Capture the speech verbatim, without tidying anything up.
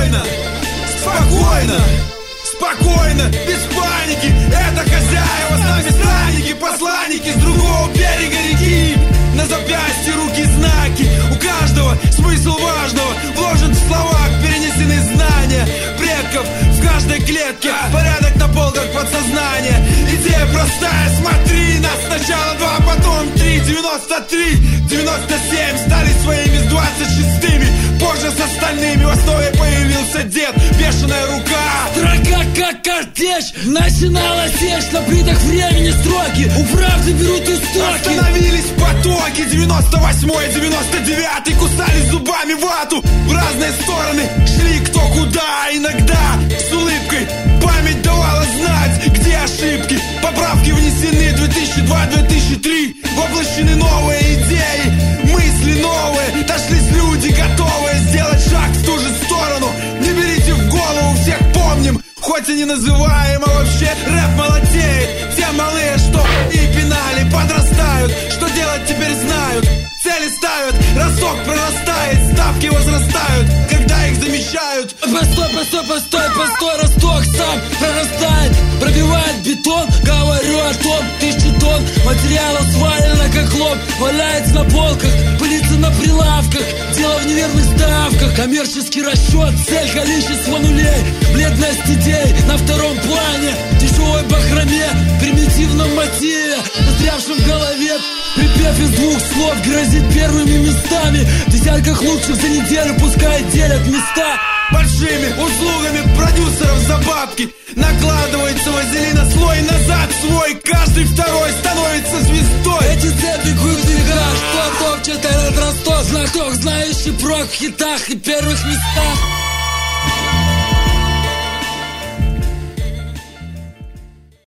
Спокойно, спокойно, спокойно, без паники. Это хозяева, с нами странники, посланники с другого берега реки. На запястье руки знаки, у каждого смысл важного вложен в словах, перенесены знания предков в каждой клетке. Порядок на полках подсознания. Идея простая, смотри нас. Сначала два, потом три. Девяносто три, девяносто семь стали своими с двадцать шестыми. Позже с остальными в основе появился дед, бешеная рука. Строга как картечь, начинала течь на плитах времени строки. У правды берут истоки. Остановились потоки. Девяносто восьмой, девяносто девятый кусали зубами вату. В разные стороны шли кто куда. Иногда с улыбкой память давала знать, где ошибки. Поправки внесены две тысячи два — две тысячи три. Воплощены новые идеи, мысли новые. Дошлись люди, готовые сделать шаг в ту же сторону. Не берите в голову, всех помним, хоть и не называем, а вообще рэп молодеет. Те малые, что и пинали, подрастают. Что делать теперь знают, цели ставят. Росток прорастает, ставки возрастают, когда их замещают. Постой, постой, постой, постой, росток сам прорастает, пробивает бетон. Говорю о том, тысячи тонн материала свалено как хлоп. Валяется на полках, пылится на прилавках. Дело в неверных ставках, коммерческий расчет, цель, количество нулей. Бледность идей на втором плане, дешевой бахроме, примитивном мотиве, застрявшем в голове. Припев из двух слов грозит первыми местами. В десятках лучших за неделю пускай делят места. Большими услугами продюсеров за бабки накладывается вазелина слой назад свой. Каждый второй становится звездой. Эти цепи круглый гараж, кто топчет этот росток. Знаток, знающий прок в хитах и первых местах.